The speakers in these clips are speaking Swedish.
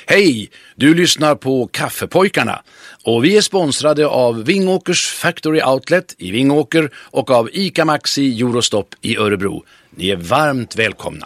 Hej, du lyssnar på Kaffepojkarna och vi är sponsrade av Vingåkers Factory Outlet i Vingåker och av ICA Maxi Eurostop i Örebro. Ni är varmt välkomna.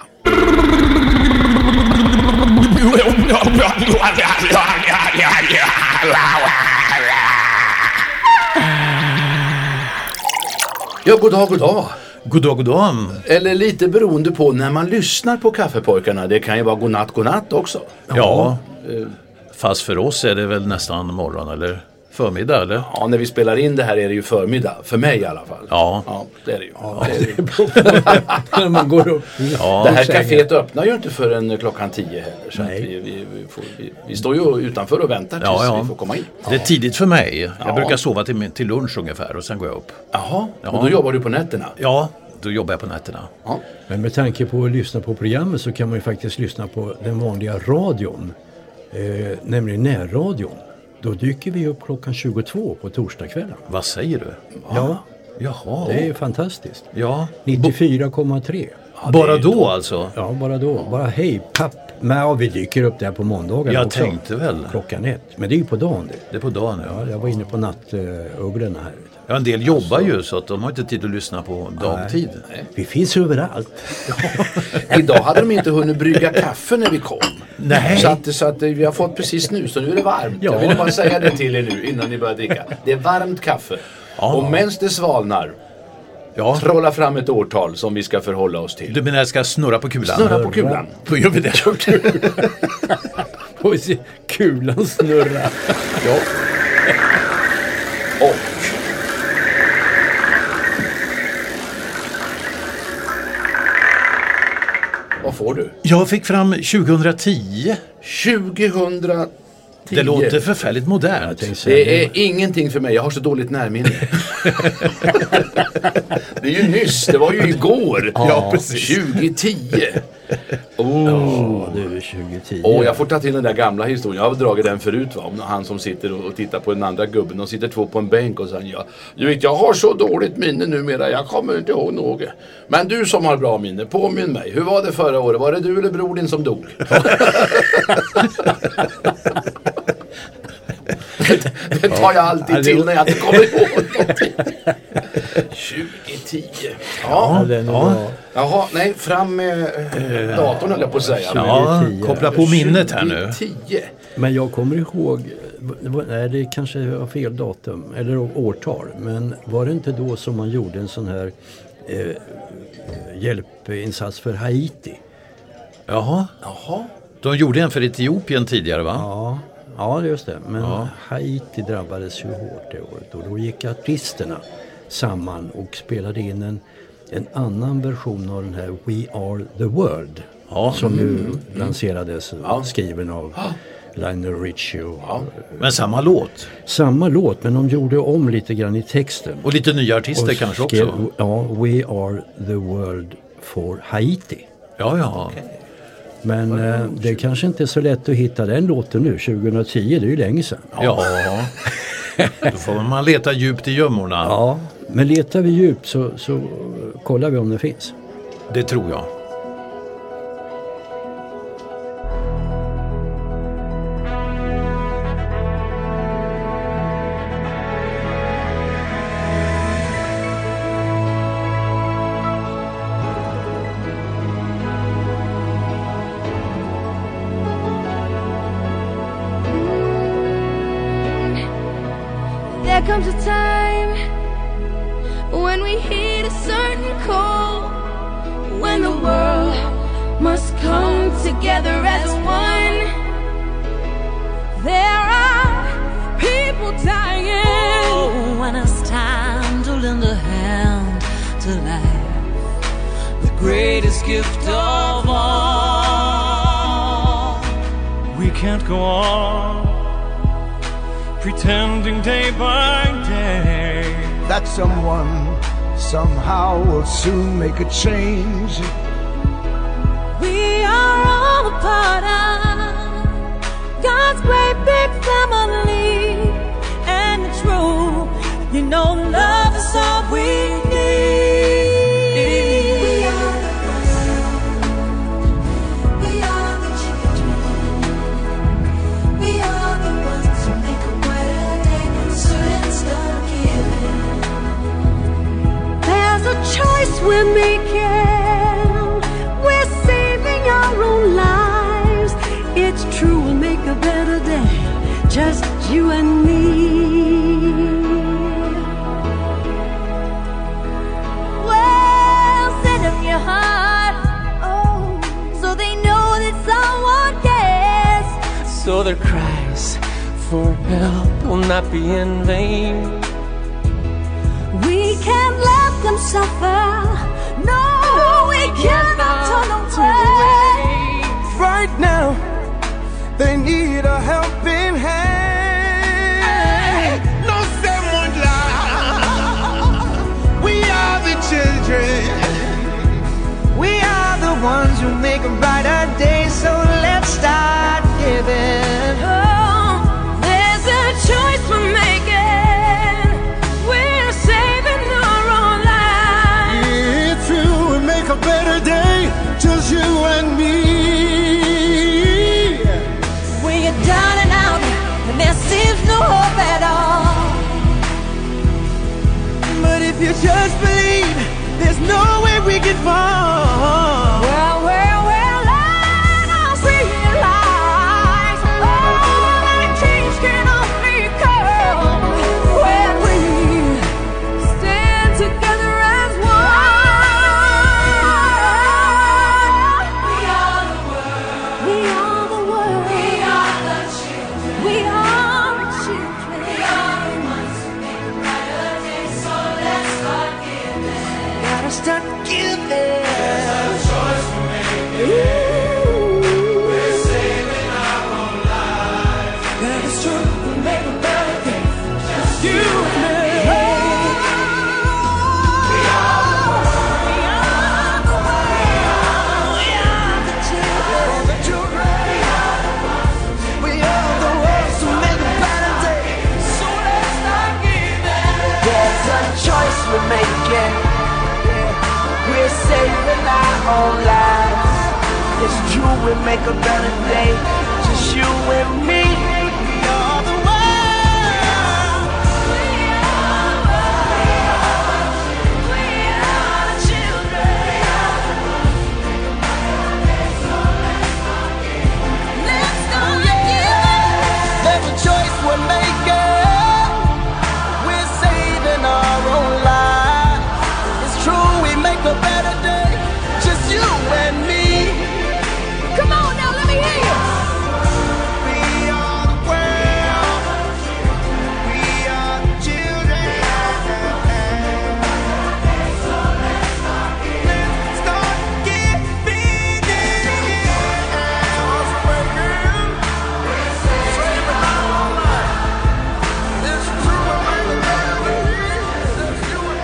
Ja, god dag, god dag. God dag, god dag. Eller lite beroende på när man lyssnar på Kaffepojkarna. Det kan ju vara godnatt också. Ja, fast för oss är det väl nästan morgon eller förmiddag, eller? Ja, när vi spelar in det här är det ju förmiddag. För mig i alla fall. Ja, det är det ju. Ja, det är det. När man går upp. Ja, det här kaféet öppnar ju inte förrän klockan 10 heller. Så att vi står ju utanför och väntar tills vi får komma in. Det är tidigt för mig. Jag brukar sova till lunch ungefär och sen går jag upp. Jaha, och då jobbar du på nätterna? Ja, då jobbar jag på nätterna. Ja. Men med tanke på att lyssna på programmet så kan man ju faktiskt lyssna på den vanliga radion. Nämligen närradion. Då dyker vi upp klockan 22 på torsdagskvällen. Vad säger du? Ja. Jaha. Det är fantastiskt. Ja. 94,3. Ja, bara då alltså? Ja, bara då. Bara hej, papp. Men vi dyker upp där på måndagar. Jag också. tänkte väl. Klockan 1. Men det är ju på dagen det. Det är på dagen, ja. Ja, jag var inne på nattugglorna här. Ja, en del jobbar ju så att de har inte tid att lyssna på dagtid. Nej. Vi finns överallt. Idag hade de inte hunnit brygga kaffe när vi kom. Nej. Så att vi har fått precis nu, så nu är det varmt. Ja. Jag vill bara säga det till er nu innan ni börjar dricka. Det är varmt kaffe. Ja. Och medan det svalnar, trolla fram ett årtal som vi ska förhålla oss till. Du menar jag ska snurra på kulan? Snurra på kulan. Då gör vi det. Och se kulan snurra. Ja. Och vad får du? Jag fick fram 2010. 2010. Det låter förfärligt modernt. Det är ingenting för mig. Jag har så dåligt närminne. Det är ju nyss. Det var ju igår. Ja, precis. 2010. Ja, det är 2010. Jag får ta till den där gamla historien. Jag har dragit den förut, va? Om han som sitter och tittar på den andra gubben. De sitter två på en bänk och säger du vet, jag har så dåligt minne numera. Jag kommer inte ihåg något. Men du som har bra minne, påminn mig. Hur var det förra året? Var det du eller bror din som dog? Det tar jag alltid till när jag inte kommer ihåg någonting. 2010. Ja. Jaha, nej, fram med datorn eller på att säga. Ja, koppla på minnet här nu. 2010. Men jag kommer ihåg, nej det kanske var fel datum eller årtal, men var det inte då som man gjorde en sån här hjälpinsats för Haiti? Jaha. De gjorde en för Etiopien tidigare, va? Ja, just det. Men Haiti drabbades ju hårt det året. Och då gick artisterna samman och spelade in en annan version av den här We Are The World. Som nu lanserades, skriven av Lionel Richie. Men samma låt? Samma låt, men de gjorde om lite grann i texten. Och lite nya artister kanske också? Ja, We Are The World for Haiti. Ja. Okay. Men det kanske inte är så lätt att hitta den låten nu, 2010, det är ju länge sedan. Ja, då får man leta djupt i gömmorna. Ja, men letar vi djupt så kollar vi om det finns. Det tror jag. There comes a time when we hit a certain call, when the world must come together as one. There are people dying, when it's time to lend a hand to life, the greatest gift of all. We can't go on pretending day by day that someone somehow will soon make a change. We are all a part of God's great big family, and it's true, you know, love is all we need. We are the children. it's true, we'll make a better day, just you and me. Well, send them your heart, oh, so they know that someone cares. So their cries for help will not be in vain. We can't let them suffer. No, we cannot turn away. Right now, they need a helping hand. No someone lie. We are the children. We are the ones who make a brighter day. So let's start giving. Oh, there's a choice we're making. We're saving our own lives. It's true, we make a better day, just you and me. When you're down and out, and there seems no hope at all. But if you just believe, there's no way we can fall. Well, let us realize all that change can only come when we stand together as one. We are the world. We are the world. We are the children. We are the children. We are the ones who make a brighter day. So let's start giving. Gotta start giving. We're making, we're saving our own lives. It's true, we make a better day, just you and me. We are the world. We are the world. We are the children. Let's start giving. There's a choice we're making. We're saving our own lives. It's true, we make a better day, just you and me. Come on now, let me hear you. We are the world. We are the children. Let's start giving. Saving our own lives. It's true, we make a better day, just you and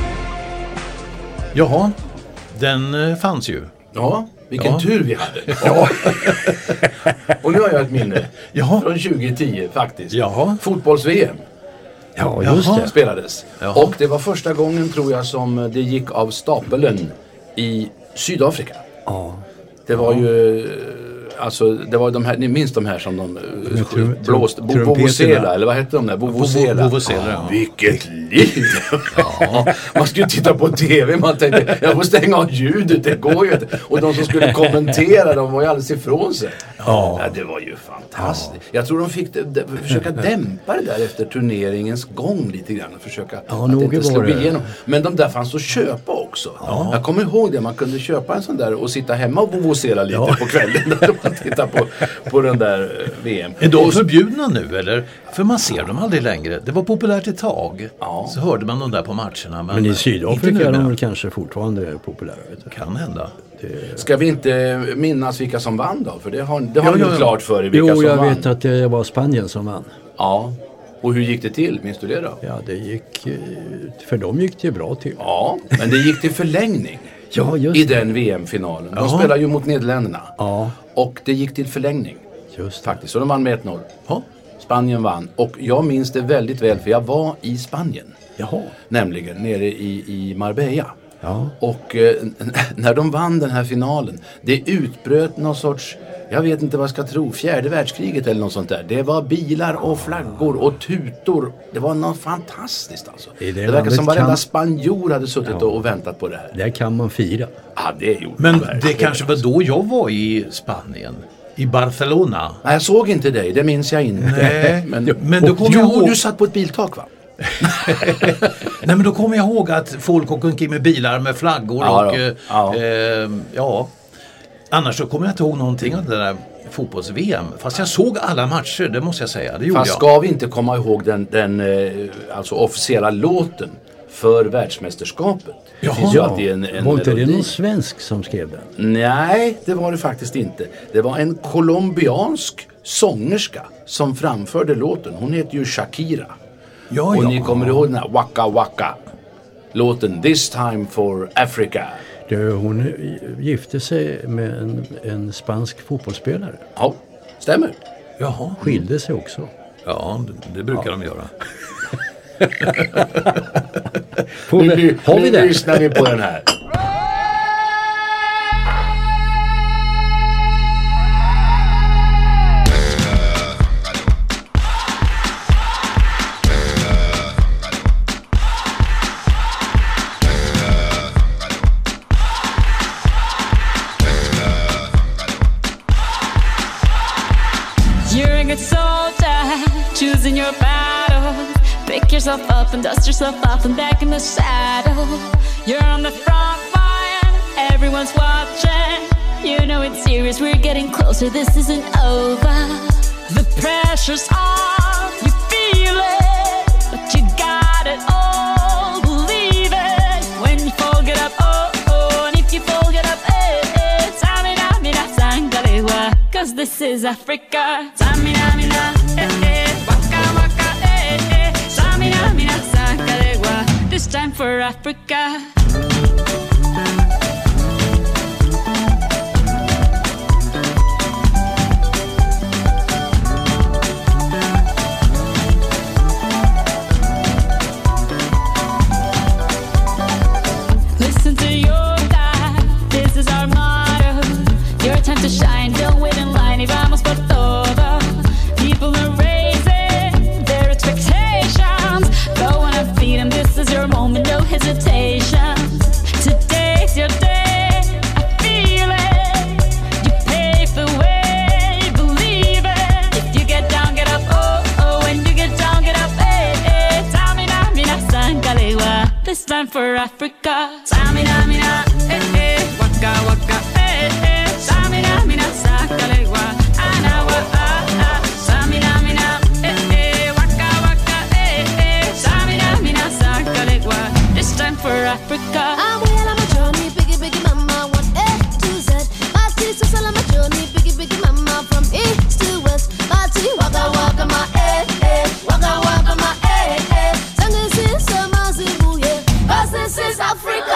me. Jaha, den fanns ju. Ja, vilken Ja. tur vi hade. Ja. Och nu har jag ett minne. Jaha. Från 2010 faktiskt. Jaha. Fotbolls-VM Ja, just Jaha. det. spelades. Jaha. Och det var första gången, tror jag, som det gick av stapeln i Sydafrika. Ja. Det var ju... Alltså, det var de här, ni minns de här som de blåste, Vuvuzela, eller vad hette de där? Vuvuzela. Vuvuzela, ja. Vilket liv! Ja, man skulle titta på tv, man tänkte, jag får stänga av ljudet, det går ju inte. Och de som skulle kommentera, de var ju alldeles ifrån sig. Ja, det var ju fantastiskt. Jag tror de fick försöka dämpa det där efter turneringens gång lite grann. Försöka att det inte slog igenom. Men de där fanns att köpa också. Jag kommer ihåg det, man kunde köpa en sån där och sitta hemma och vuvuzela lite på kvällen. Titta på den där VM. Är de förbjudna nu eller? För man ser dem aldrig längre. Det var populärt ett tag. Ja. Så hörde man dem där på matcherna. Men i Sydafrika inte är nu, de väl kanske fortfarande populära. Vet du. kan hända. Ska vi inte minnas vilka som vann då? För det har ni ju klart för er vilka Jo, som jag vann. vet att det var Spanien som vann. Ja. Och hur gick det till? Minns du det då? Ja, det gick... För dem gick det ju bra till. Ja, men det gick till förlängning. Ja, just I det. den VM-finalen. De Ja. spelar ju mot Nederländerna. Ja, Och det gick till förlängning. just det. Faktiskt. Så de vann med 1-0. Ja. Spanien vann. Och jag minns det väldigt väl, för jag var i Spanien. Jaha. Nämligen nere i Marbella. Ja. Och när de vann den här finalen, det utbröt någon sorts, jag vet inte vad jag ska tro, 4:e världskriget eller något sånt där. Det var bilar och flaggor och tutor. Det var något fantastiskt alltså. I det Det verkar som landet varenda kan- spanjor hade suttit och väntat på det här. Där kan man fira. Ja, det gjorde Men man det verkligen. kanske var då jag var i Spanien. I Barcelona. Nej, jag såg inte dig, det minns jag inte. Nej, men då kommer jo, jag ihåg... du satt på ett biltak, va? Nej, men då kommer jag ihåg att folk åker omkring med bilar med flaggor annars så kommer jag inte ihåg någonting av det där fotbolls-VM. Fast jag såg alla matcher, det måste jag säga. Det gjorde Fast ska vi inte komma ihåg den alltså officiella låten för världsmästerskapet? Det finns ju alltid en var inte det melodi. någon svensk som skrev den? Nej, det var det faktiskt inte. Det var en colombiansk sångerska som framförde låten. Hon heter ju Shakira. Och ni kommer ihåg den här Waka Waka låten This Time for Africa. Hon gifte sig med en spansk fotbollsspelare. Ja, stämmer. Jaha. Skilde sig också. Ja, det brukar de göra. Har vi det? Nu lyssnar vi på den här. You're a good soldier, choosing your battle. Pick yourself up and dust yourself off and back in the saddle. You're on the front line, everyone's watching. You know it's serious, we're getting closer, this isn't over. The pressure's on, you feel it, but you got it all, believe it. When you fall, get up, oh, oh, and if you fall, get up, eh, eh. Tamina, mina, sangalewa, 'cause this is Africa. Tamina, mina, eh, eh, waka, waka, eh, eh. Tamina, mina, sangalewa, this time for Africa. Listen to your God, this is our motto. Your time to shine, don't wait in line, y vamos por todo. People are raising their expectations. Go on and feed them, this is your moment, no hesitation. Today's your day, I feel it. You pave the way, believe it. If you get down, get up, oh, oh. When you get down, get up, eh, eh. Tamina, mina, sangalewa, this time for Africa. Tamina, mina, eh, eh. Waka, waka, eh, eh. Tamina, mina, sangalewa, anawa, ah, ah. Tamina, mina, eh, eh. Waka, waka, eh, eh. Tamina, mina, sangalewa, this time for Africa. I'm well on my journey, biggie, biggie mama, 1 A to Z. My teacher's all on my journey, biggie, biggie mama, from east to west. My tea, waka, waka, my waka, waka, my Sing this is summer, Zimbabwe, 'cause this is Africa.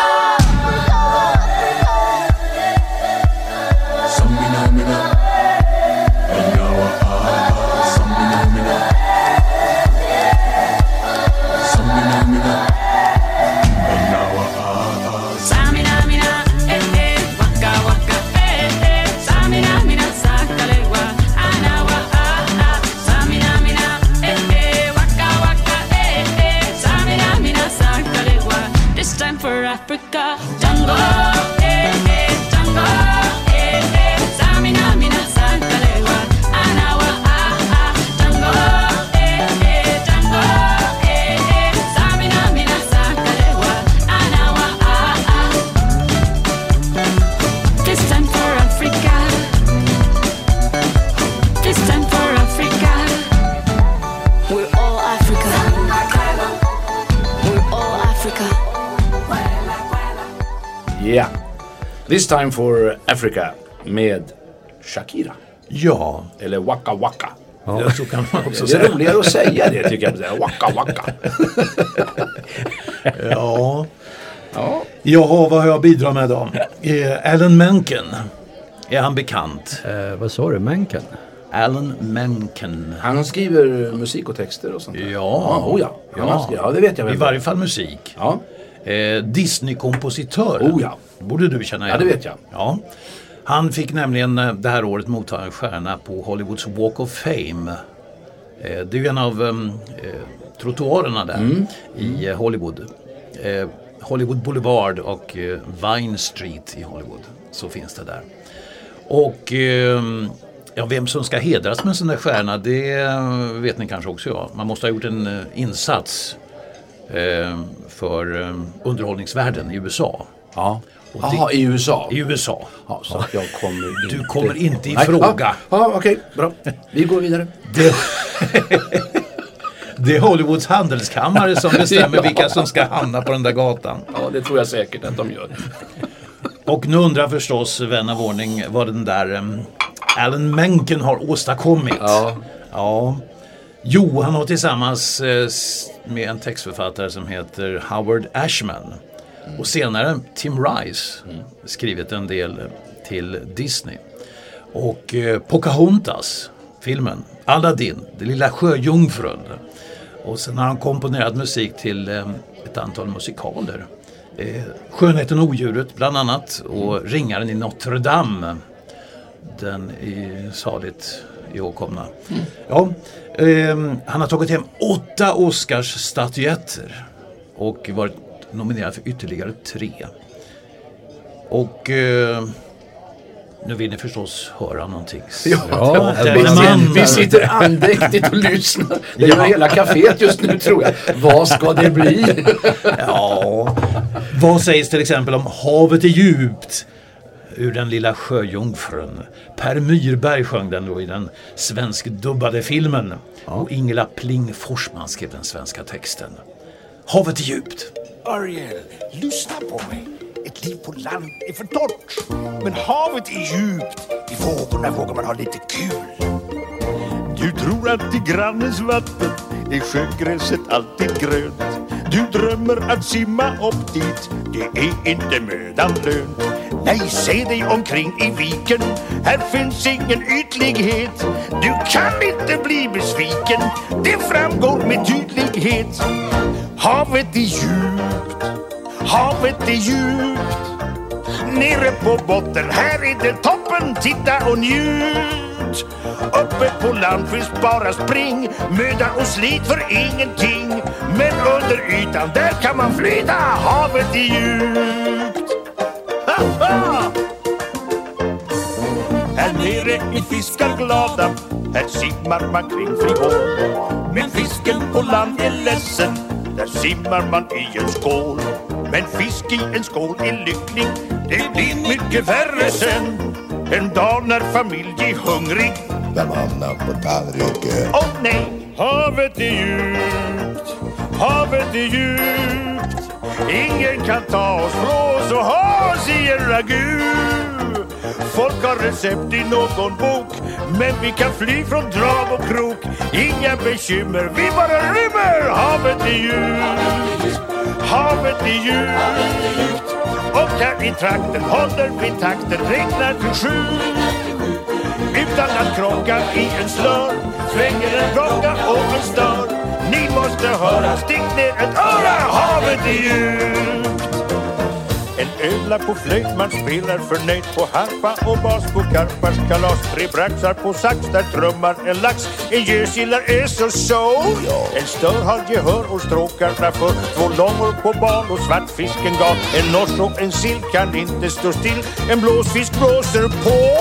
Tamina, mina, eh, eh. Waka, waka, eh, eh. Tamina, mina, sangalewa, anawa, ah, ah. Tamina, mina, eh, eh. Waka, waka, eh, eh. Tamina, mina, sangalewa, this time for Africa. Jungle, eh, eh. Jungle, eh, eh. Tamina, mina, sangalewa, anawa, ah, ah. Jungle, eh, eh. Jungle, eh, eh. Tamina, mina, sangalewa, anawa, ah, ah. This time for Africa. This time for Africa. We're all Africa. We're all Africa. Yeah. This time for Africa med Shakira. Ja, Eller Waka Waka. ja, så kan man också Det säga. är roligare att säga det, tycker jag. Waka Waka. Ja. Ja. Jaha, vad har jag bidragit med då? Alan Menken. Är han bekant? Vad sa du? Menken? Alan Menken. Han skriver musik och texter och sånt där. Ja. Ja, Han har skrivit, ja, det vet jag väl. I varje fall musik. Ja. Disney-kompositör. Oh ja. Borde du känna igen. Ja, det vet jag. Ja. Han fick nämligen det här året motta en stjärna på Hollywoods Walk of Fame. Det är ju en av trottoarerna där i Hollywood. Hollywood Boulevard och Vine Street i Hollywood. Så finns det där. Och Ja, vem som ska hedras med en sån där stjärna, det vet ni kanske också. Ja. Man måste ha gjort en insats för underhållningsvärlden i USA. Ja. Jaha, i USA? I USA. Ja, så att jag kommer inte... Du kommer inte i fråga. Ja, okej, bra. Vi går vidare. Det är Hollywoods handelskammare som bestämmer vilka som ska hamna på den där gatan. Ja, det tror jag säkert att de gör. Och nu undrar förstås vän av ordning vad den där Alan Menken har åstadkommit. Ja. Jo, han har tillsammans med en textförfattare som heter Howard Ashman och senare Tim Rice skrivit en del till Disney. Och Pocahontas, filmen, Aladdin, det lilla sjöjungfrun. Och sen har han komponerat musik till ett antal musikaler. Skönheten och odjuret bland annat och Ringaren i Notre Dame. Den är saligt ihågkomna. Ja, han har tagit hem 8 Oscars-statyetter och varit nominerad för ytterligare 3. Och nu vill ni förstås höra någonting. Vi sitter andäktigt och lyssnar. Det gör hela kaféet just nu, tror jag. Vad ska det bli? Ja, vad sägs till exempel om Havet är djupt ur den lilla sjöjungfrun? Per Myrberg sjöng den då i den svenskdubbade filmen. Och Ingela Pling Forsman skrev den svenska texten. Havet är djupt. Ariel, lyssna på mig. Ett liv på land är för torrt, men havet är djupt. I vågorna vågar man ha lite kul. Du tror att i grannens vatten är sjögräset alltid grönt. Du drömmer att simma upp dit, det är inte mödan lönt. Nej, se dig omkring i viken, här finns ingen ytlighet. Du kan inte bli besviken, det framgår med tydlighet. Havet är djupt, havet är djupt. Nere på botten, här är det toppen, titta och njut. Uppe på land finns bara spring, möda och slit för ingenting. Men under ytan, där kan man flyta, havet är djupt. Här nere är fiskar glada, här simmar man kring frihål. Men fisken på land är ledsen, där simmar man i en skål. Men fisk i en skål är lycklig, det blir mycket värre sen. En dag när familj är hungrig, där mannen på tallriken. Åh nej, havet är djupt, havet är djupt. Ingen kan ta oss från oss och ha oss i en ragu. Folk har recept i någon bok, men vi kan fly från drag och krok. Inga bekymmer, vi bara rymmer. Havet är djupt, havet är djupt. Och här i trakten håller vi takten, räknar till 7. Utan att krocka i en slör, svänger en rocka och en stör. Ni måste höra, stick ner ett öra, havet är djupt. En ödla på flöjt, man spelar förnöjt på harpa och bas på karpars kalas. 3 braxar på sax, där trummar en lax. En gösgillar är så. En stör har gehör och stråkarna för 2 långor på bal och svartfisken gal. En norsk och en sill kan inte stå still. En blåsfisk blåser på.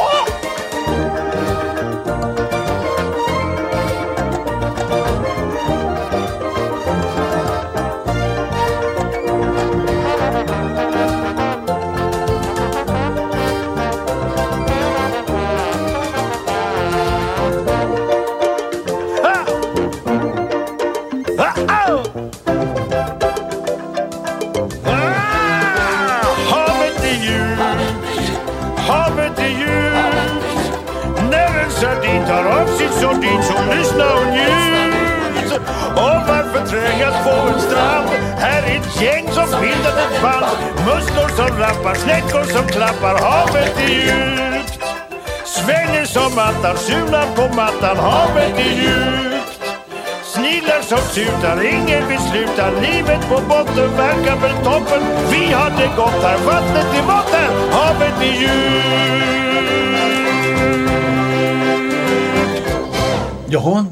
Så lyssna och njut. Och varför trängas på en strand? Här är ett gäng som bildar ett band. Musslor som rappar, snäckor som klappar. Havet är djupt. Svänger som mattan, sulan på mattan. Havet är djupt. Snillar som tutar, ingen vill sluta. Livet på botten verkar väl toppen. Vi har det gott här, vattnet i botten. Havet är djupt. Jaha,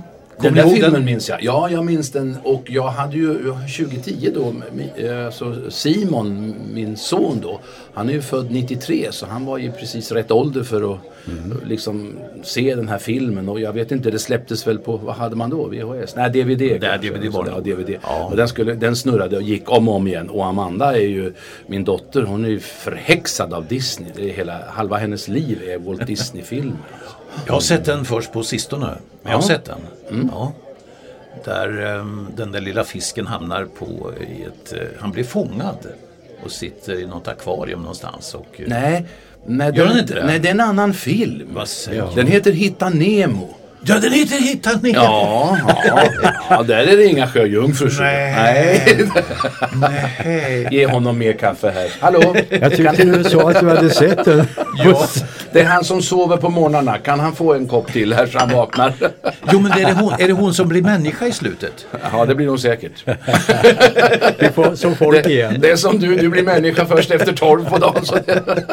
Den där filmen minns jag. Ja, jag minns den. Och jag hade ju 2010 då, så Simon, min son då, han är ju född 93, så han var ju precis rätt ålder för att liksom se den här filmen. Och jag vet inte, det släpptes väl på, vad hade man då? VHS? Nej, DVD. DVD var det. Ja, DVD. Ja. Och den snurrade och gick om och om igen. Och Amanda är ju, min dotter, hon är ju förhäxad av Disney. Det är halva hennes liv är Walt Disney-filmer. Jag har sett den först på sistone. Jag har sett den. Ja. Där den där lilla fisken hamnar i han blir fångad och sitter i något akvarium någonstans. Och, nej, gör den inte det? Nej, det är en annan film. Vad säger den heter Hitta Nemo. Ja, den heter Hitta Nemo. Ja, där är det inga sjöjungfrur. Nej. Ge honom mer kaffe här. Hallå? Jag tyckte du sa att du hade sett den. Ja, det är han som sover på morgnarna. Kan han få en kopp till här så han vaknar? Jo, men är det hon som blir människa i slutet? Ja, det blir nog säkert. Vi får som folk igen. Det är som du blir människa först efter 12 på dagen. Så.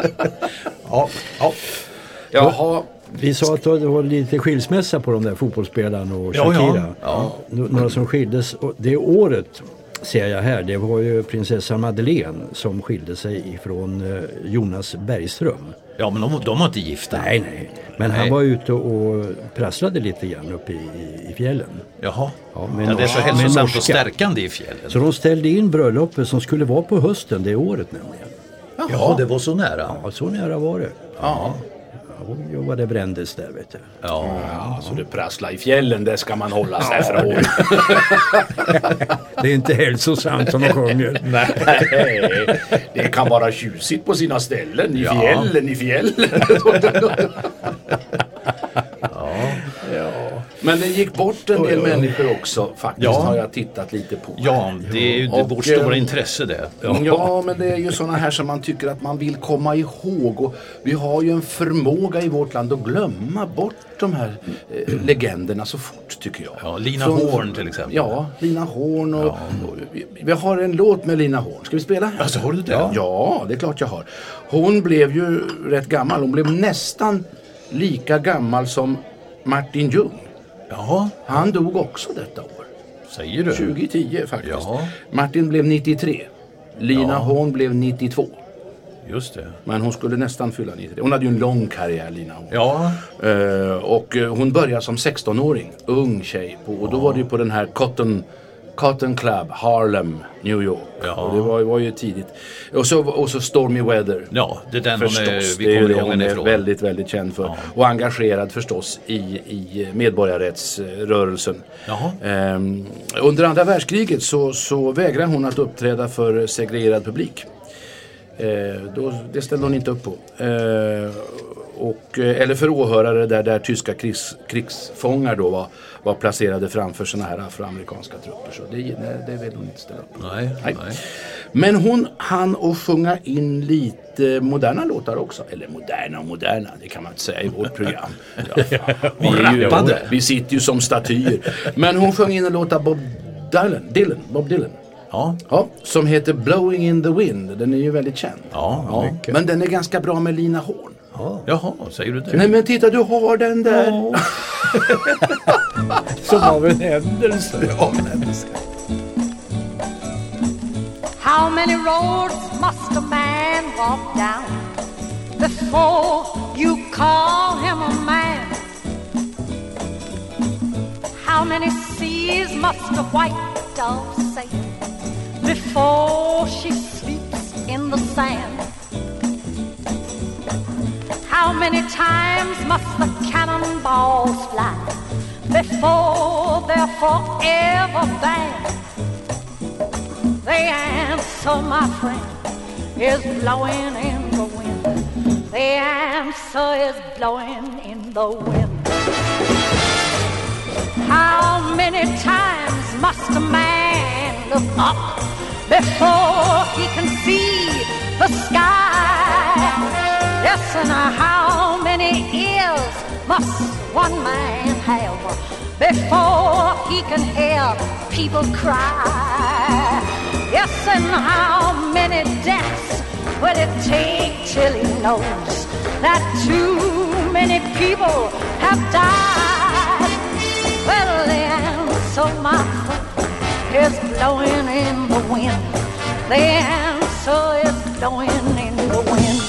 Jaha. Vi sa att det var lite skilsmässa på de där fotbollsspelarna och Shakira. Ja. Några som skildes. Och det året ser jag här, det var ju prinsessan Madeleine som skilde sig ifrån Jonas Bergström. Ja, men de var inte gifta. Nej. Men han var ute och prasslade lite grann uppe i fjällen. Jaha. Ja, det är så hälsosamt och stärkande i fjällen. Så de ställde in bröllopet som skulle vara på hösten det året nämligen. Ja, det var så nära. Ja, så nära var det. Ja. Jo, vad det brändes där, vet du. Ja, så det prasslar i fjällen, det ska man hålla sig från. Det är inte hälsosamt som de sjunger. Nej, det kan vara tjusigt på sina ställen, i fjällen. Men det gick bort en del människor också, faktiskt, har jag tittat lite på. Ja, det är ju vårt stora intresse det. Ja, men det är ju sådana här som man tycker att man vill komma ihåg. Och vi har ju en förmåga i vårt land att glömma bort de här legenderna så fort, tycker jag. Ja, Lina Horn till exempel. Ja, Lina Horn. Och vi har en låt med Lina Horn. Ska vi spela? Alltså, har du det? Ja, det är klart jag har. Hon blev ju rätt gammal. Hon blev nästan lika gammal som Martin Ljung. Ja. Han dog också detta år. Säger du? 2010 faktiskt. Ja. Martin blev 93. Lina Horn blev 92. Just det. Men hon skulle nästan fylla 93. Hon hade ju en lång karriär, Lina Horn. Ja. Och hon började som 16-åring. Ung tjej. Och då var det ju på den här Cotton Club, Harlem, New York. Ja. Och det var ju tidigt. Och så Stormy Weather. Ja, det är den förstås. vi kommer ihåg hon är ifrån. väldigt, väldigt känd för. Ja. Och engagerad förstås i medborgarrättsrörelsen. Under andra världskriget så vägrar hon att uppträda för segregerad publik. Det ställde hon inte upp på. Eller för åhörare där tyska krigsfångar då var placerade framför såna här afroamerikanska trupper. Så det vill hon inte ställa upp på. Nej. Men hon hann att sjunga in lite moderna låtar också. Eller moderna, det kan man inte säga i vårt program. Vi sitter ju som statyer. Men hon sjöng in en låt av Bob Dylan. Ja, som heter Blowing in the Wind. Den är ju väldigt känd. Ja. Men den är ganska bra med Lina Horn. Jaha, säger du det? Nej, men titta, du har den där. Som av en händelse. How many roads must a man walk down before you call him a man? How many seas must a white dove sail before she sleeps in the sand? How many times must the cannonballs fly before they're forever banned? The answer, my friend, is blowing in the wind. The answer is blowing in the wind. How many times must a man look up before he can see the sky? Yes, and how many ears must one man have before he can hear people cry? Yes, and how many deaths will it take till he knows that too many people have died? Well, the answer, my friend, is blowing in the wind. The answer is blowing in the wind.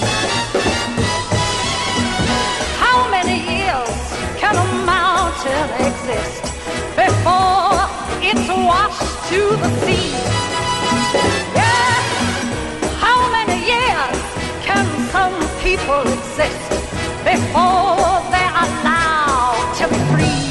How many years can a mountain exist before it's washed to the sea? Yeah. How many years can some people exist before they're allowed to be free?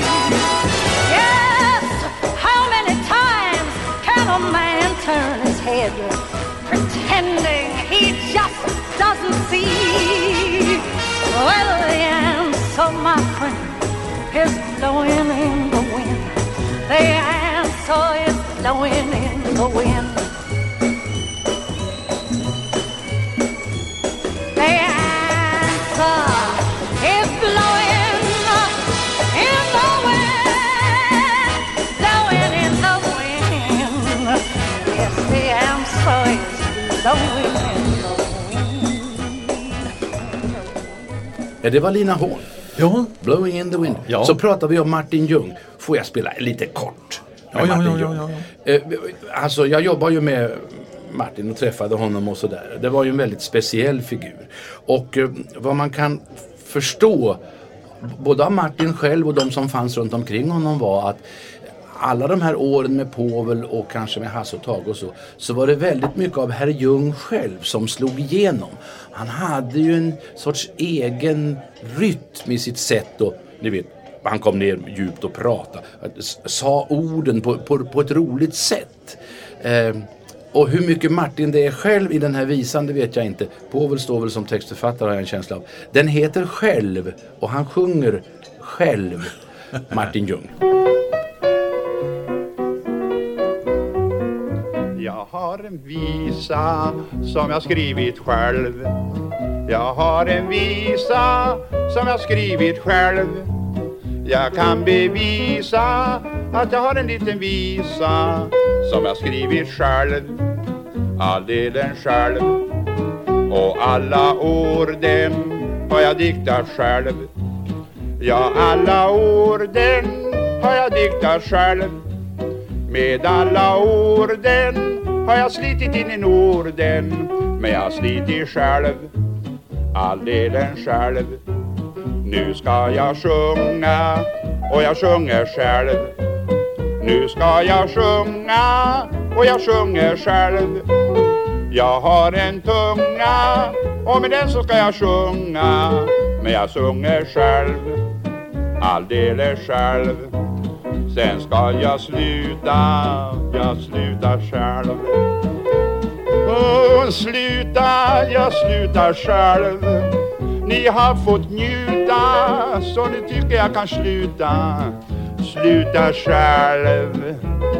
Yes. How many times can a man turn his head pretending he just doesn't see? Well, the answer, my friend, is blowing in the wind. The answer is blowing in the wind. The answer is blowing in the wind. Blowing in the wind. Yes, the answer is blowing in the wind. Ja, det var Lina Horn. Ja. Blowing in the wind. Ja. Så pratar vi om Martin Ljung. Får jag spela lite kort med Martin Ljung? Alltså jag jobbar ju med Martin och träffade honom och sådär. Det var ju en väldigt speciell figur. Och vad man kan förstå både av Martin själv och de som fanns runt omkring honom var att alla de här åren med Povel och kanske med Hasse och Tage och så var det väldigt mycket av herr Ljung själv som slog igenom. Han hade ju en sorts egen rytm i sitt sätt och ni vet, han kom ner djupt och pratade, sa orden på ett roligt sätt. Och hur mycket Martin det är själv i den här visan, det vet jag inte. Povel står väl som textförfattare, har jag en känsla av. Den heter Själv och han sjunger själv, Martin Ljung. Jag har en visa som jag skrivit själv. Jag har en visa som jag skrivit själv. Jag kan bevisa att jag har en liten visa som jag skrivit själv. Alldeles själv. Och alla orden har jag diktat själv. Ja, alla orden har jag diktat själv. Med alla orden har jag slitit in i Norden. Men jag slitit själv, alldeles själv. Nu ska jag sjunga och jag sjunger själv. Nu ska jag sjunga och jag sjunger själv. Jag har en tunga och med den så ska jag sjunga. Men jag sjunger själv, alldeles själv. Sen ska jag slutar själv. Jag slutar själv. Ni har fått njuta, så nu tycker jag kan sluta själv.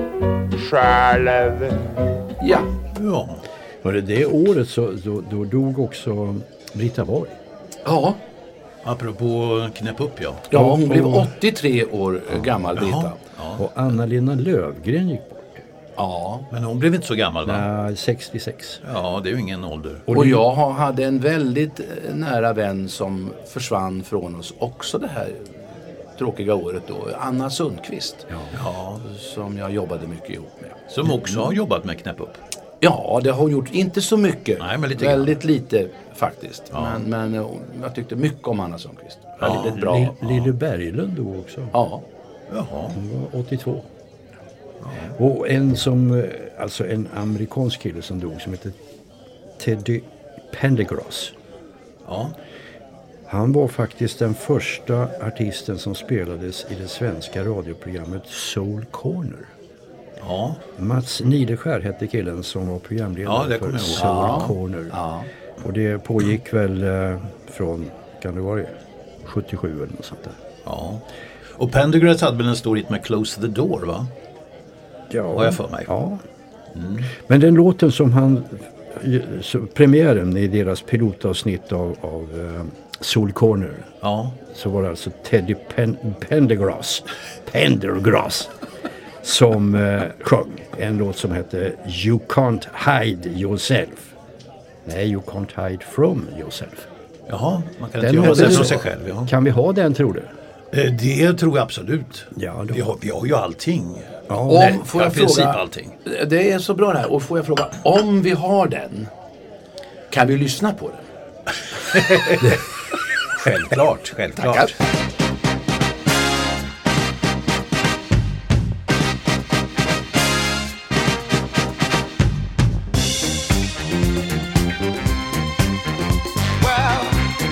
Ja. Var det året så då dog också Britta Borg? Ja. Apropå knäpp upp, ja. Ja, hon blev 83 år gammal, Britta. Ja. Och Anna-Lena Lövgren gick bort. Ja. Men hon blev inte så gammal, va? Nej, 66. Ja, det är ju ingen ålder. Och jag hade en väldigt nära vän som försvann från oss också det här tråkiga året då. Anna Sundqvist. Ja. Som jag jobbade mycket ihop med. Som också har jobbat med knäpp upp. Ja, det har hon gjort. Inte så mycket. Nej, men lite väldigt lite faktiskt. Ja. Men jag tyckte mycket om Anna Sundqvist. Ja. Väldigt bra. Lille Berglund dog också. Ja. Jaha. Hon var 82. Ja. Och en amerikansk kille som dog som heter Teddy Pendergrass. Ja. Han var faktiskt den första artisten som spelades i det svenska radioprogrammet Soul Corner. Ja. Mats Nideskär hette killen som var programledare för Soul Corner. Ja. Och det pågick väl från, kan det vara 77 eller något sånt där. Ja. Och Pendergrass hade väl en stor hit med Close the Door, va? Ja. Har jag för mig. Ja. Mm. Men den låten som premiären i deras pilotavsnitt av Soul Corner. Ja. Så var det alltså Teddy Pendergrass som sjöng en låt som hette You Can't Hide Yourself. Nej, You Can't Hide From Yourself. Jaha, man kan inte göra sig från sig själv. Ja. Kan vi ha den, tror du? Det tror jag absolut. Ja, vi har ju allting. Får jag princip fråga, allting. det är så bra det här. Och får jag fråga, om vi har den, kan vi lyssna på den? Självklart. Tackar. Well,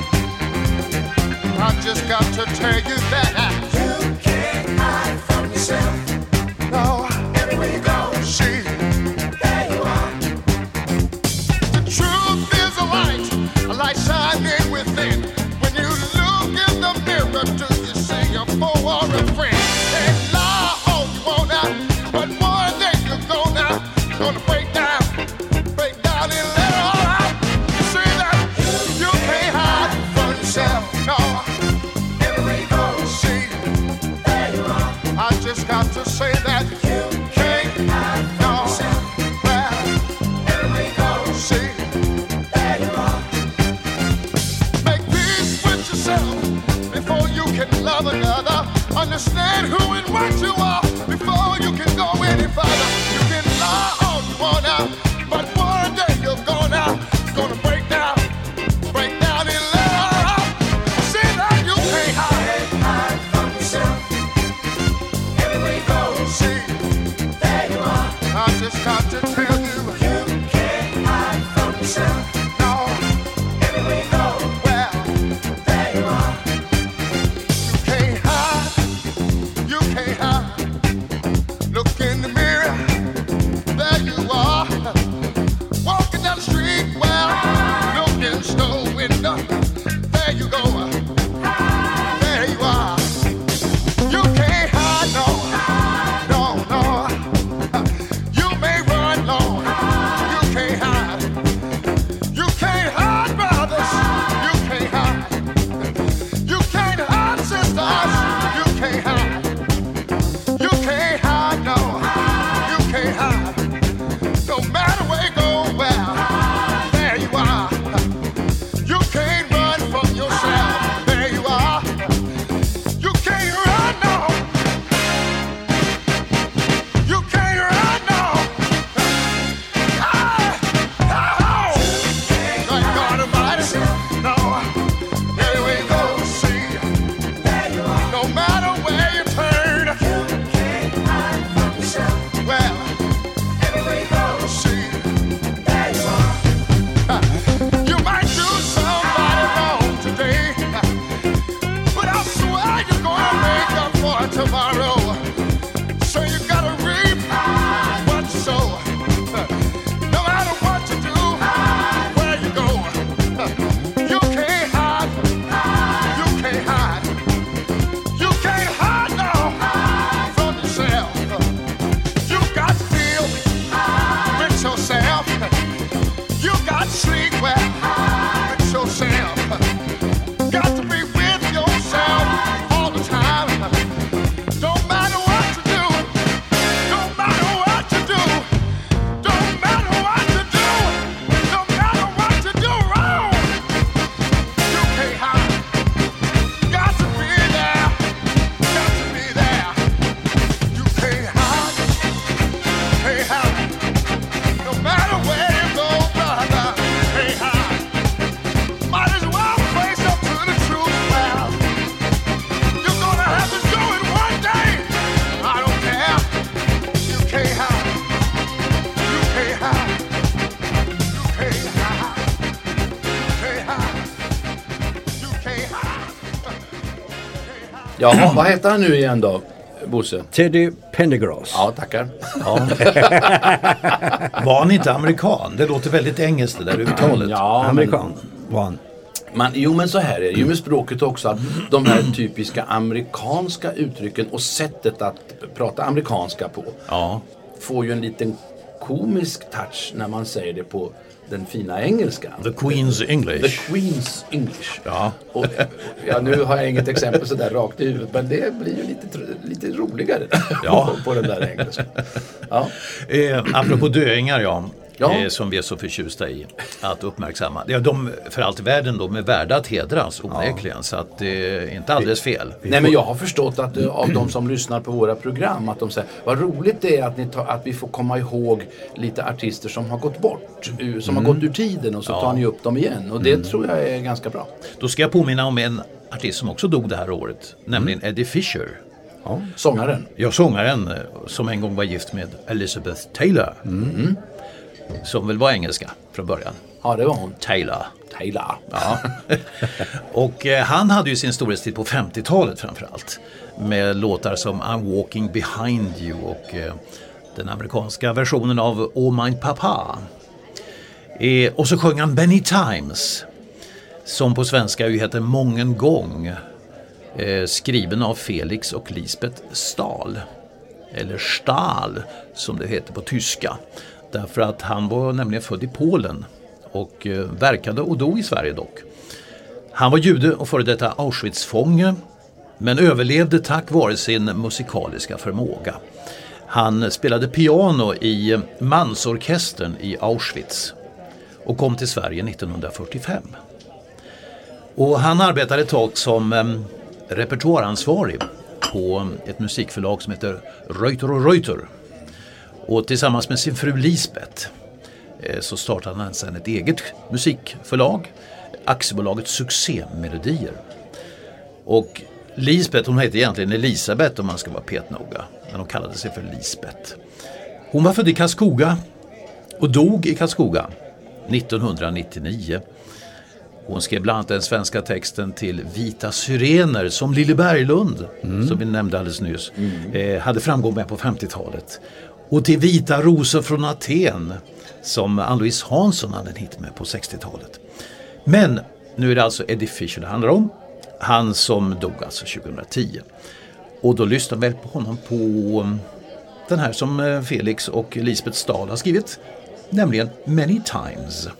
I've just got to tell you that you can't hide from yourself. No, everywhere you go, see, there you are. The truth is a light shining within. When you look in the mirror, do you see a foe or a friend? Can't lie all you want now, but one day you're gonna break down and let it all out. You see that you can't hide from yourself. No, everywhere you go, see, there you are. I just got to say that you can't hide from yourself. Well, everywhere you go, see, there you are. Make peace with yourself before you can love another. Understand who and what you are before you can go any further. You can lie all you want now, but one day you're gonna break down and let it all out. See that you can't hide from yourself. Everywhere you go, see, there you are. I just got to tell you, you can't hide from yourself. No, everywhere you go, well, there you are. You can't hide. Look in the mirror, there you are. Walking down the street, well, look in the store window, there you go. There you are. You can't hide, no. You may run long, you can't hide. You can't hide, brothers, you can't hide. You can't hide, sisters, you can't hide. You can't hide, no, you can't hide. No matter where you go, well, there you are. You can't run from yourself, there you are. You can't run, no. You can't run, no. Like God Almighty, no. Everywhere you go, see, no matter where you turn, well, everywhere you go, see, there you are. You might do somebody wrong today, but I swear you're gonna make up for it tomorrow. So you gotta reap what you sow. No matter what you do, where you go, you can't hide. You can't hide. You can't hide now from yourself. You got to deal with yourself. You got to sleep well with yourself. Got to be with yourself all the time. Don't matter what you do. Don't matter what you do. Don't matter what you do. Don't matter what you do wrong. You can't hide. Got to be there. Got to be there. You can't hide. Can't hide. No matter where you go, brother, can't hide. Might as well face up to the truth. Well, you're gonna have to do it one day. I don't care. You can't hide. You can't hide. You can't hide. You can't hide. Ja, vad heter han nu igen då, Bosse? Teddy Pendergrass. Ja, tackar. Var han inte amerikan? Det låter väldigt engelskt det där uttalet. Ja, Amerikan var han. men så här är det ju med språket också, att de här typiska amerikanska uttrycken och sättet att prata amerikanska på får ju en liten komisk touch när man säger det på den fina engelska. The Queen's English. The Queen's English. Ja. Och, nu har jag inget exempel så där rakt i huvudet, men det blir ju lite roligare på den där engelska. Ja. Apropå döingar, som vi är så förtjusta i att uppmärksamma. Ja, de för allt i världen de är värda att hedras onekligen, så att det är inte alldeles fel. Nej, men jag har förstått att av de som lyssnar på våra program att de säger, vad roligt det är att vi får komma ihåg lite artister som har gått bort, som har gått ur tiden, och så tar ni upp dem igen, och det tror jag är ganska bra. Då ska jag påminna om en artist som också dog det här året, nämligen Eddie Fisher. Ja, sångaren. Ja, sångaren som en gång var gift med Elizabeth Taylor. Som väl var engelska från början. Ja, det var hon. Taylor. Ja. Och han hade ju sin storhetstid på 50-talet framförallt. Med låtar som I'm Walking Behind You och den amerikanska versionen av Oh My Papa. Och så sjöng han Many Times, som på svenska ju heter Mången gång. Skriven av Felix och Lisbeth Stahl. Eller Stahl som det heter på tyska. Därför att han var nämligen född i Polen och verkade och dog i Sverige dock. Han var jude och före detta Auschwitz-fånge, men överlevde tack vare sin musikaliska förmåga. Han spelade piano i mansorkestern i Auschwitz och kom till Sverige 1945. Och han arbetade ett tag som repertoaransvarig på ett musikförlag som heter Reuter. Och tillsammans med sin fru Lisbeth så startade han sedan ett eget musikförlag, aktiebolaget Succémelodier. Och Lisbeth, hon heter egentligen Elisabeth om man ska vara petnoga, men hon kallade sig för Lisbeth. Hon var född i Karlskoga och dog i Karlskoga 1999. Hon skrev bland annat den svenska texten till Vita syrener som Lille Berglund, som vi nämnde alldeles nyss, hade framgång med på 50-talet. Och till Vita rosor från Aten som Ann-Louise Hansson hade en hit med på 60-talet. Men nu är det alltså Eddie Fisher det handlar om. Han som dog alltså 2010. Och då lyssnar vi på honom på den här som Felix och Lisbeth Stahl har skrivit, nämligen Many Times.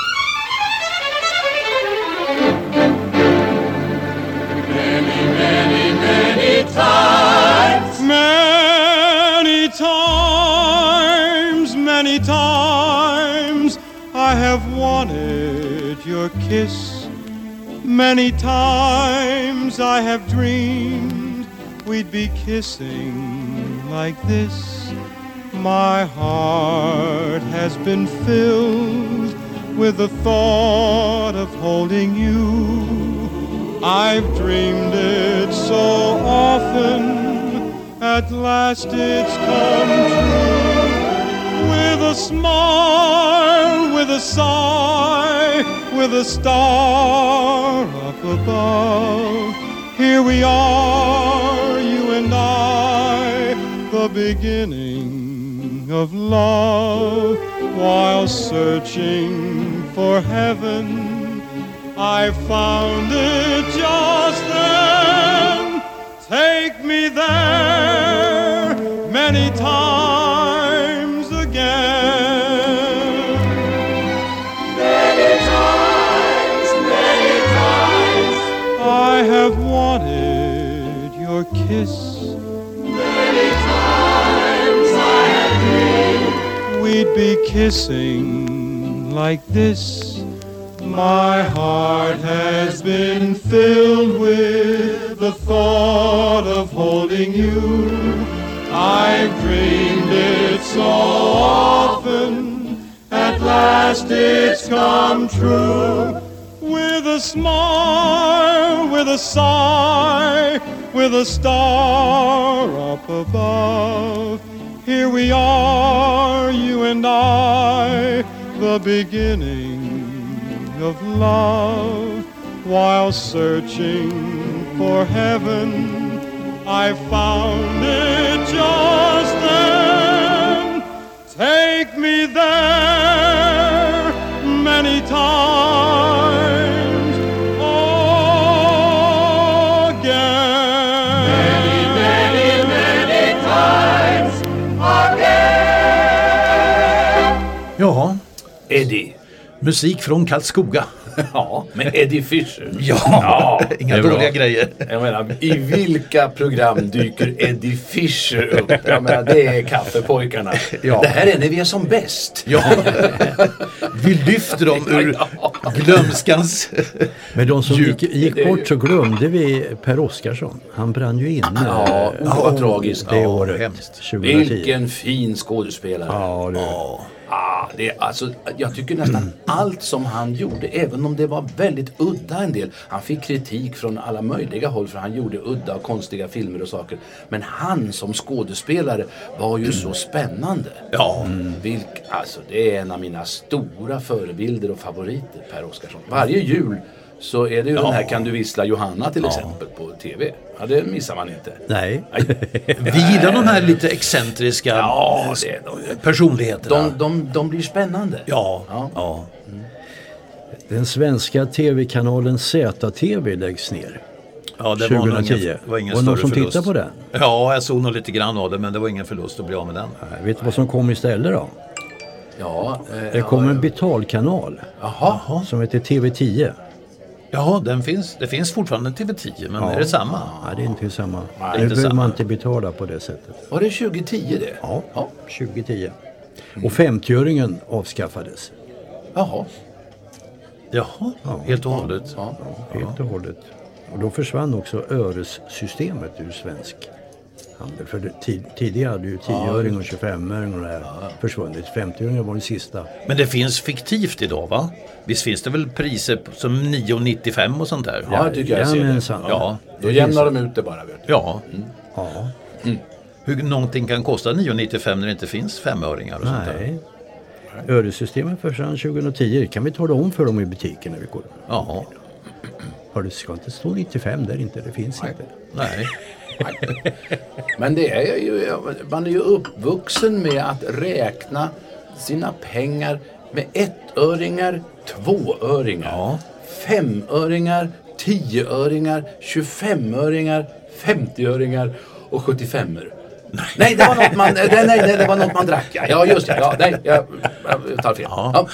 Many times, many times, many times I have wanted your kiss. Many times I have dreamed we'd be kissing like this. My heart has been filled with the thought of holding you. I've dreamed it so often, at last it's come true. With a smile, with a sigh, with a star up above, here we are, you and I, the beginning of love. While searching for heaven, I found it just then. Take me there many times again. Many times I have wanted your kiss. Many times I have dreamed we'd be kissing like this. My heart has been filled with the thought of holding you. I've dreamed it so often, at last it's come true. With a smile, with a sigh, with a star up above, here we are, you and I, the beginning of love. While searching for heaven, I found it just then. Take me there many times again. Many, many, many times again. Ja, Eddie. Musik från Karlskoga. Ja, med Eddie Fisher. Ja, inga det är dåliga bra. grejer. Jag menar, i vilka program dyker Eddie Fisher upp? Jag menar, det är kaffepojkarna. Ja. Det här är när vi är som bäst. Ja. Vi lyfter dem ur glömskans. Men de som djup. gick bort så glömde vi Per Oscarsson. Han brann ju inne. Ja, vad tragiskt. Det Ja, året, hemskt. 2010. Vilken fin skådespelare. Ja, det. Det är, alltså, jag tycker nästan allt som han gjorde, även om det var väldigt udda en del. Han fick kritik från alla möjliga håll för han gjorde udda och konstiga filmer och saker. Men han som skådespelare var ju så spännande. Ja. Alltså, det är en av mina stora förebilder och favoriter, Per Oscarsson. Varje jul så är det ju den här Kan du vissla Johanna till exempel på tv. Ja, det missar man inte. Nej. Vi gillar de här lite excentriska personligheterna. De blir spännande. Ja. Den svenska tv-kanalen ZTV läggs ner. Ja, det 2010. var ingen var någon större som förlust. tittade på den? Ja, jag såg nog lite grann av det, men det var ingen förlust att bli av med den. Nej, vet du vad som kom istället då? Ja, Det kom en betalkanal Jaha. som heter TV10. Ja, det finns fortfarande TV10, men är det samma? Nej, det är inte samma. Nej, Nu inte behöver samma. man inte betala på det sättet. Var det 2010 det? Ja, 2010. Och 50-öringen avskaffades. Jaha. Jaha, helt och hållet. Ja. Helt och hållet. Och då försvann också öressystemet ur svensk handel. För tidigare hade ju 10-öring och 25-öring och det här försvunnit. 50-öringen var den sista. Men det finns fiktivt idag, va? Visst finns det väl priser som 9,95 och sånt där? Ja, jag tycker jag ser det. Ja. Då jämnar de ut det bara, vet du. Ja. Ja. Hur någonting kan kosta 9,95 när det inte finns 5-öringar och sånt där? Nej. Öressystemet försvann 2010. Det kan vi tala om för dem i butiken när vi går. Jaha. Det ska inte stå 95 där inte. Det finns inte. Nej. Men det är ju, man är ju uppvuxen med att räkna sina pengar med 1-öringar, 2-öringar, 5-öringar, 10-öringar, 25-öringar, 50-öringar och 75-öringar. Nej, det var något man det var något man drack. Ja, just det. Ja, nej, jag tar fel. Ja.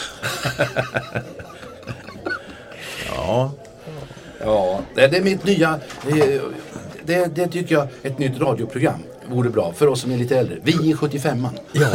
Ja, det är mitt nya det tycker jag ett nytt radioprogram vore bra för oss som är lite äldre. Vi i 75-man. Ja.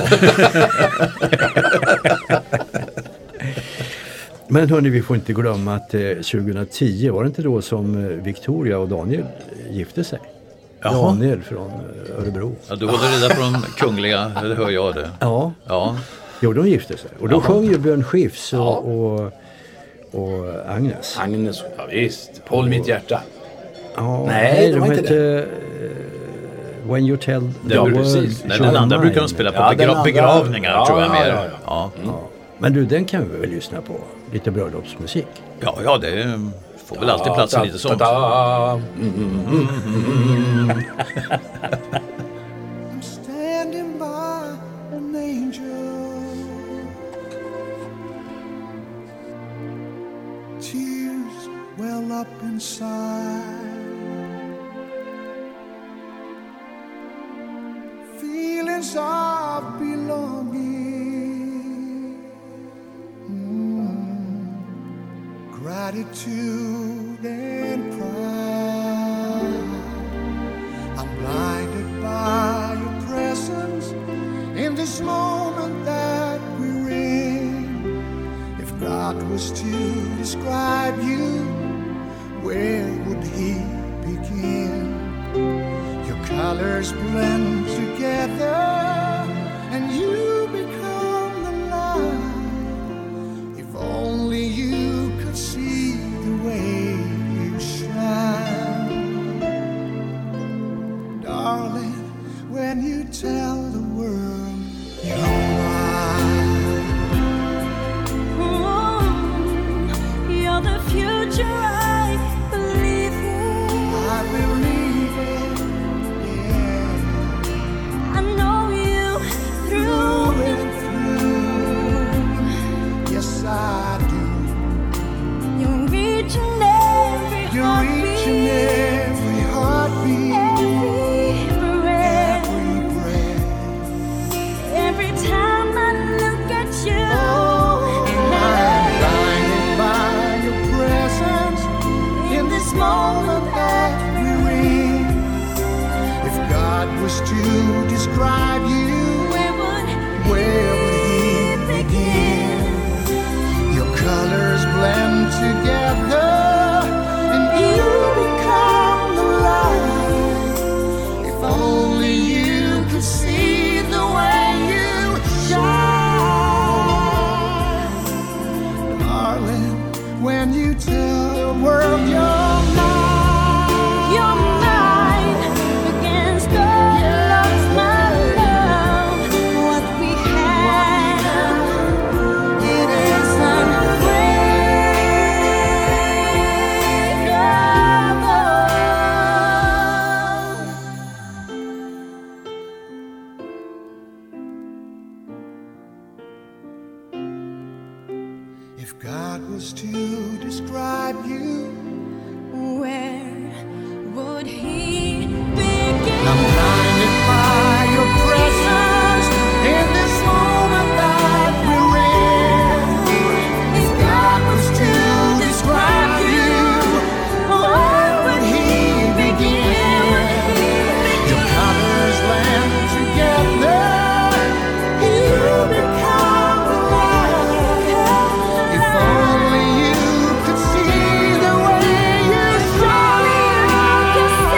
Men hörni, vi får inte glömma att 2010 var det inte då som Victoria och Daniel gifte sig. Jaha. Daniel från Örebro. Ja, du håller reda på de kungliga, det hör jag det. Ja. Ja. Jo, de gifte sig. Och då sjöng ju Björn Skifs och Agnes. Agnes, ja visst. Håll mitt hjärta. Ja, Nej, de var inte hette When You Tell the Ja, World. precis. Den Your andra brukar de Mind. spela på Ja, den andra- begravningar, tror jag mer. ja. Ja. Men du, den kan vi väl lyssna på. Lite bröllopsmusik. Ja, det får väl alltid plats i lite sånt. Ta-da. I'm standing by an angel. Tears well up inside. Feelings of belonging. Gratitude and pride. I'm blinded by your presence in this moment that we're in. If God was to describe you, where would he begin? Your colors blend together and you become the light. If only you could see the way you shine. Darling, when you tell the world you're mine. You're the future I believe in. I believe it, yeah. I know you through and through. Yes, I do. You're reaching every You're heartbeat. reaching every heartbeat, Every breath. every breath. describe you, where would he begin? Your colors blend together and you become the light. If only you could see the way you shine, darling, when you tell the world you're mine, you're mine against all love's my love. What we have, it is unbreakable. If God was to describe you, where would he begin? I'm blinded by your presence in this moment that we're in. If God was to describe you, where would he begin? Your colors blend together, you become the light. If only you could see the way you shine,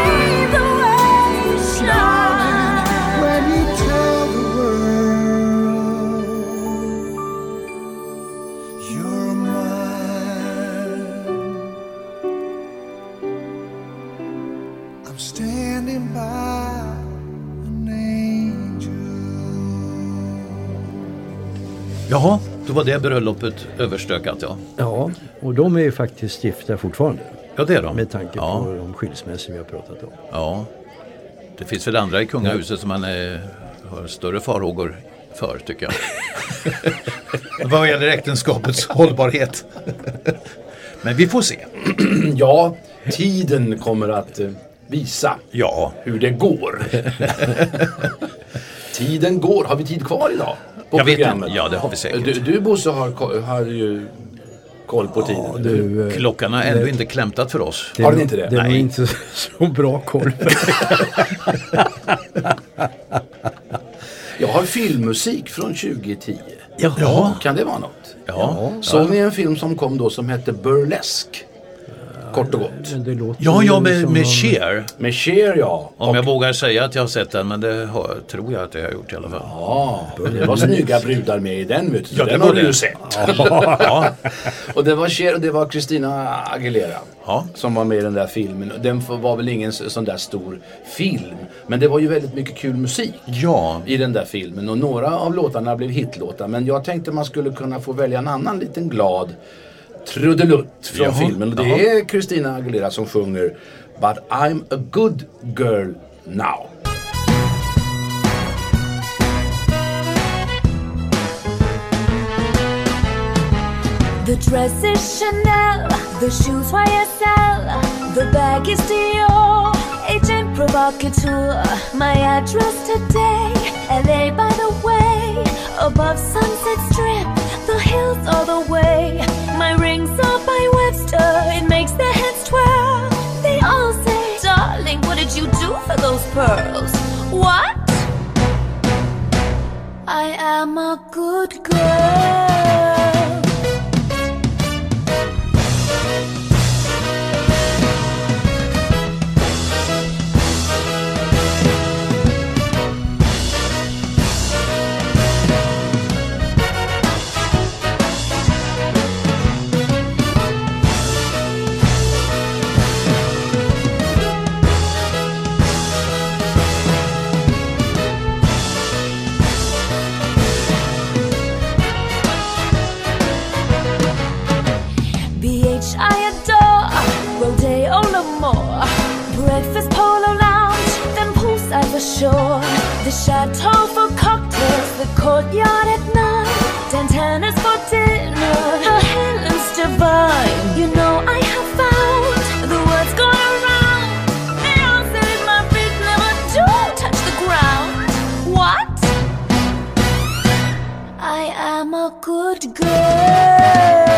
when you tell the world you're mine. I'm standing by an angel. Jaha, då var det bröllopet överstökat, ja. Ja, och de är ju faktiskt gifta fortfarande. Ja, det är de. Med tanke på de skilsmässor vi har pratat om. Ja, det finns väl andra i kungahuset som man har större farhågor för, tycker jag. Vad gäller äktenskapets hållbarhet. Men vi får se. Ja, tiden kommer att visa hur det går. Tiden går. Har vi tid kvar idag? På Jag vet programmet? inte. Ja, det har vi säkert. Du Bosse har ju koll på tiden. Klockan har ändå inte klämtat för oss. Har den inte det? Det var inte så bra koll. Jag har filmmusik från 2010. Jaha. Kan det vara något? Ja. Såg ni en film som kom då som hette Burlesque? Kort och gott. Det låter Ja, ju som med någon- Cher. Med Cher, ja. Om jag vågar säga att jag har sett den, men det tror jag att jag har gjort i alla fall. Ja, det var snygga brudar med i den, vet du. Ja, det Den var har du det. ju sett. Ja. Och det var Cher och det var Christina Aguilera Ja. som var med i den där filmen. Den var väl ingen sån där stor film, men det var ju väldigt mycket kul musik Ja. i den där filmen. Och några av låtarna blev hitlåtar, men jag tänkte man skulle kunna få välja en annan liten glad trudelutt från Jaha, filmen. Och det jaha. är Christina Aguilera som sjunger But I'm a good girl now. The dress is Chanel, the shoes YSL, the bag is Dior, agent provocateur. My address today, LA by the way, above Sunset Strip, the hills all the way. My rings are by Webster, it makes their heads twirl. They all say, darling, what did you do for those pearls? What? I am a good girl. BH I adore, Rodeo L'Amour, breakfast polo lounge, then poolside for sure. The chateau for cocktails, the courtyard at night, Dantana's for dinner, the Helen's divine. You know I have found the words going around. They all say my feet never do touch the ground. What? I am a good girl.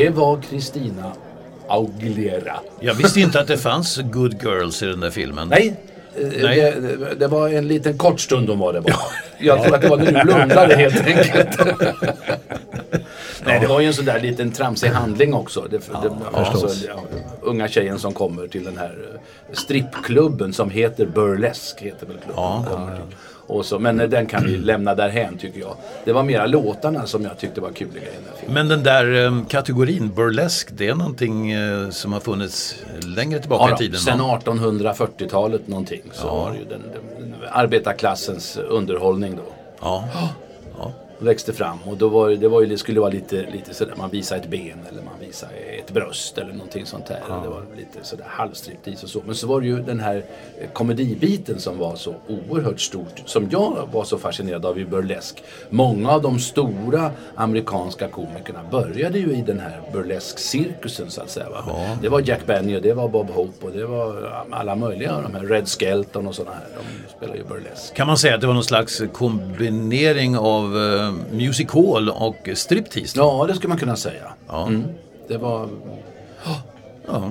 Det var Christina Aguilera. Jag visste inte att det fanns good girls i den där filmen. Nej. Det var en liten kort stund var det bara. Jag tror att det var när du blundade helt enkelt. Nej, det var ju en sån där liten tramsig handling också. Unga tjejen som kommer till den här strippklubben som heter Burlesque heter väl klubben. Och så, men den kan vi lämna därhän tycker jag. Det var mera låtarna som jag tyckte var kuliga i den här filmen. Men den där kategorin burlesque, det är någonting som har funnits längre tillbaka i tiden? Sen 1840-talet någonting så var det ju den arbetarklassens underhållning då. Ja. Växte fram och då det skulle vara lite sådär, man visar ett ben eller man visar ett bröst eller någonting sånt där. Det var lite sådär halvstriptease och så. Men så var det ju den här komedibiten som var så oerhört stort, som jag var så fascinerad av i burlesk. Många av de stora amerikanska komikerna började ju i den här burlesk-cirkusen så att säga. Va? Ja. Det var Jack Benny och det var Bob Hope och det var alla möjliga, de här Red Skelton och sådana här, de spelar ju burlesk. Kan man säga att det var någon slags kombinering av music hall och striptease? Ja, det skulle man kunna säga. Ja. Det var... Ja.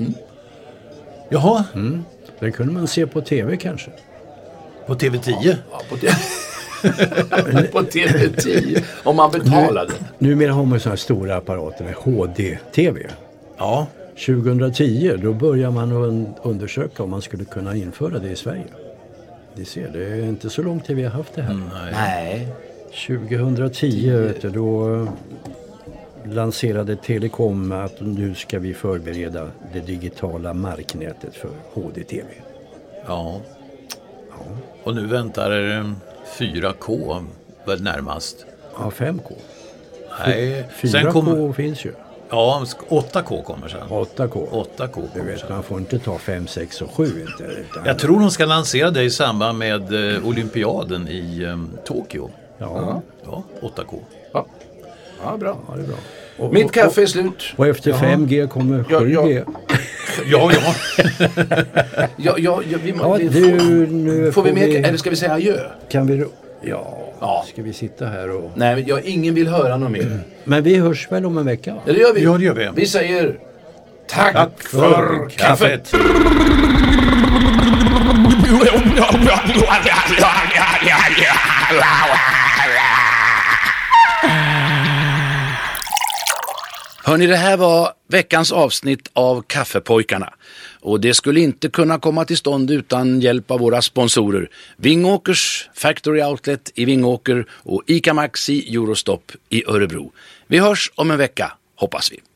Jaha. Det kunde man se på tv kanske. På TV10? Ja, på TV10. Om man betalade. Numera har man så här stora apparater med HD-tv. Ja. 2010 då börjar man undersöka om man skulle kunna införa det i Sverige. Det är inte så långt till vi har haft det här. Nej. 2010 då lanserade Telekom att nu ska vi förbereda det digitala marknätet för HD-TV. Ja. Och nu väntar 4K väl närmast. Ja, 5K. Nej, 4K finns ju. Ja, 8K kommer sen. 8K. Du vet, man får inte ta 5, 6 och 7 inte. Utan... Jag tror de ska lansera det i samband med olympiaden i Tokyo. Ja, 8K. Ja, bra. Ja, det är bra. Mitt kaffe är slut. Och efter 5G kommer 7G. Får vi mer, eller ska vi säga adjö? Kan vi... Ja, ska vi sitta här och... Nej, ingen vill höra något mer. Men vi hörs väl om en vecka? Ja, det gör vi. Ja, det gör vi. Vi säger tack för kaffet. Hörrni, det här var veckans avsnitt av Kaffepojkarna. Och det skulle inte kunna komma till stånd utan hjälp av våra sponsorer. Vingåkers Factory Outlet i Vingåker och ICA Maxi Eurostop i Örebro. Vi hörs om en vecka, hoppas vi.